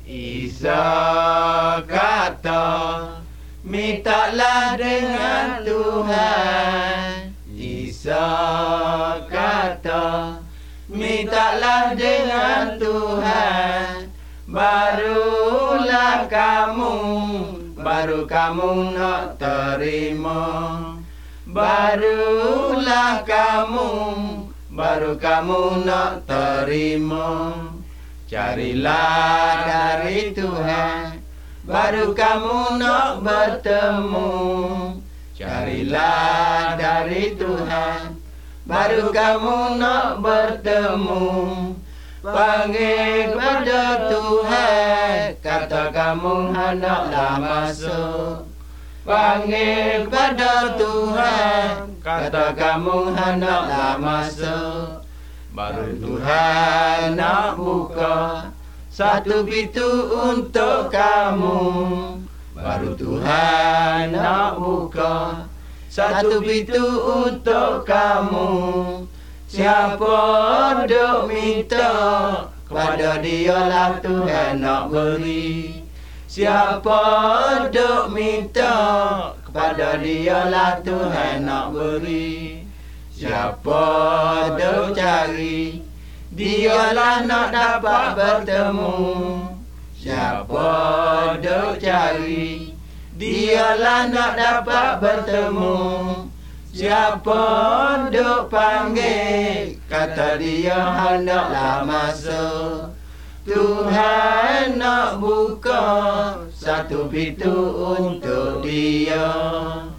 Isa kata, mintalah dengan Tuhan. Isa kata, mintalah dengan Tuhan. Baru kamu nak terima. Baru kamu nak terima. Carilah dari Tuhan, baru kamu nak bertemu. Carilah dari Tuhan, baru kamu nak bertemu. Panggil pada Tuhan, kata kamu hendaklah masuk. Panggil pada Tuhan, kata kamu hendaklah masuk. Baru Tuhan nak buka satu pintu untuk kamu. Baru Tuhan nak buka satu pintu untuk kamu. Siapa duk minta, kepada dialah Tuhan nak beri. Siapa duk minta, kepada dialah Tuhan nak beri. Siapa duk cari, dialah nak dapat bertemu. Siapa duk cari, dialah nak dapat bertemu. Siapa duk panggil, kata dia hendaklah masuk. Tuhan nak buka satu pintu untuk dia.